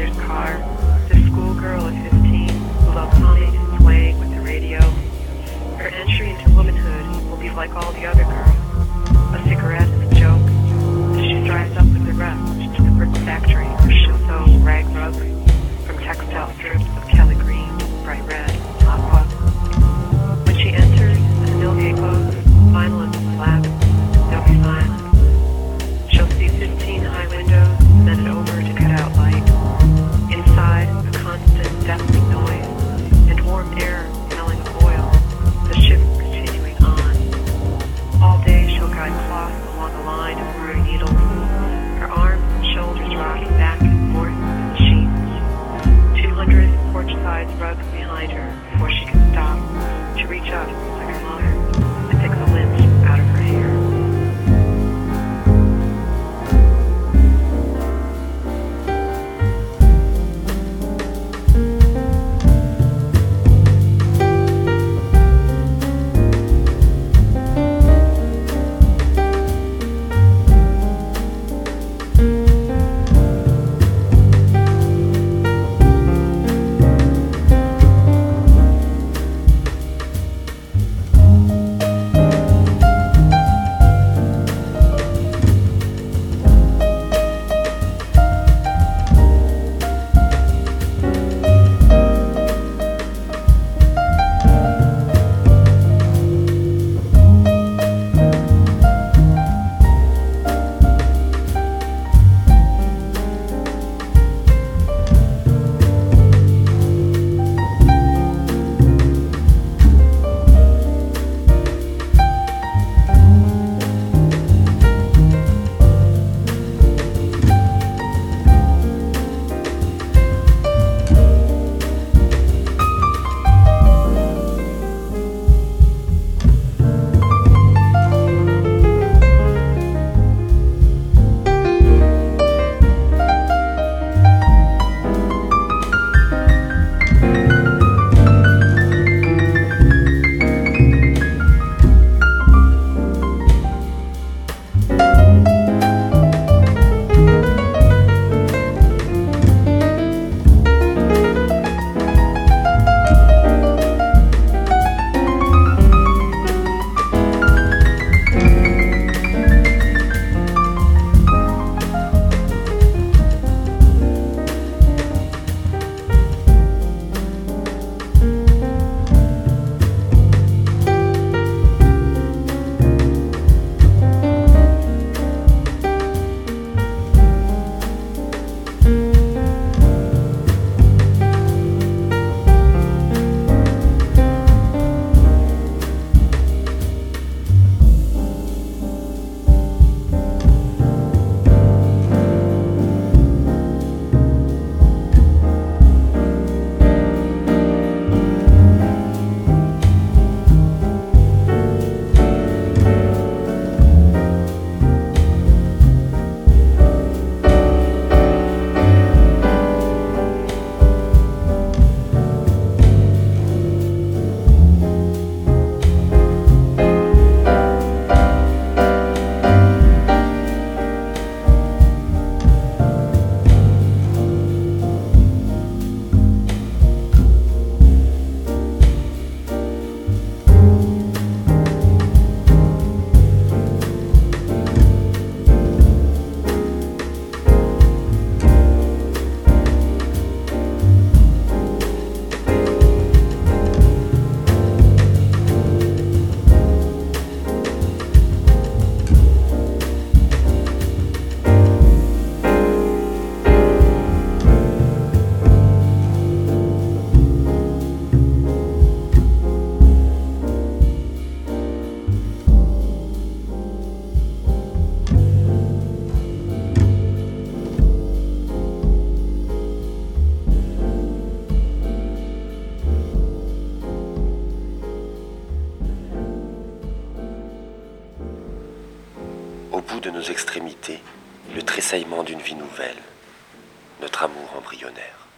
mother's car. This schoolgirl at 15 who loves humming and swaying with the radio. Her entry into womanhood will be like all the other girls. A cigarette is a joke. She drives up with the rest to the brick factory where she'll sew rag rugs from textile strips of Kelly green, bright red, aqua. When she enters and the mill gate closes, finalists flat, they'll be silent. She'll see 15 high windows, then it over to cut out light. Inside, a constant deafening noise and warm air smelling of oil. The ship continuing on. All day she'll guide cloth along a line of blurry needles. Her arms and shoulders rocking back and forth in the sheets. 200 porch-sized rugs behind her before she can stop to reach up like her mother and pick the lint out of her hair. bout de nos extrémités, le tressaillement d'une vie nouvelle, notre amour embryonnaire.